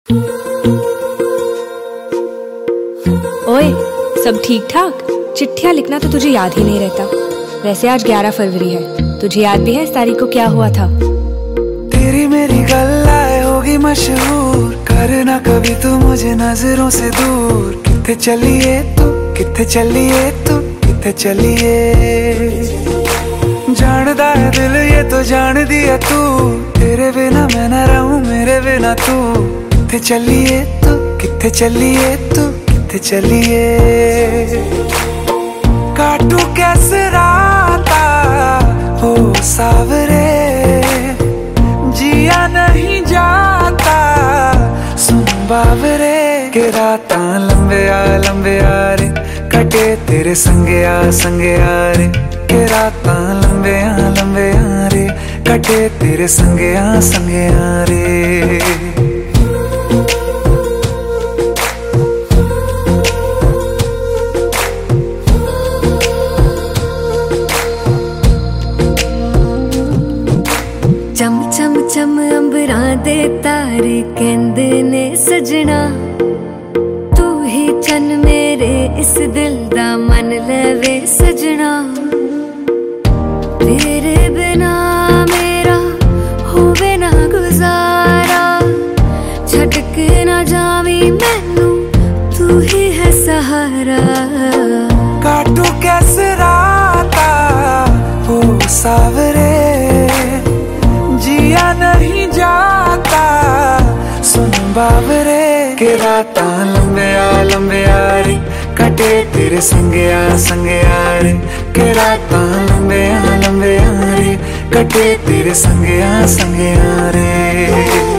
ओए, सब ठीक ठाक? चिट्ठियाँ लिखना तो तुझे याद ही नहीं रहता। वैसे आज 11 फरवरी है, तुझे याद भी है इस तारीख को क्या हुआ था? तेरी मेरी गल्लाए होगी मशहूर, करना कभी तू मुझे नजरों से दूर। किथे चलिए तू, किथे चलिए तू, किथे चलिए। जानदा है दिल ये तो जान दिया तू, तेरे बिना मैं न रहूं मेरे बिना तू। किथे चलिए तू, किथे चलिए तू, किथे चलिए। काटू कैसे राता हो सावरे, जिया नहीं जाता सुन बावरे। के राता लंबे आ रे, कटे तेरे संगे आ रे। के राता लंबे आ रे, कटे तेरे संगे आ रे। चम चम चम अंबरां दे तारे कहंदे ने सजना, तू ही चन मेरे इस दिल दा मन लवे सजना। तेरे बिना मेरा होवे ना गुजारा, छड़ के ना जावी मैनू तू ही है सहारा। काटू कैसे राता हो सावरे, जिया नहीं जाता सुन बावरे। के राता लंबे आ रे, कटे तेरे संगे आ रे। के राता लंबे आ रे, कटे तेरे संगे आ रे।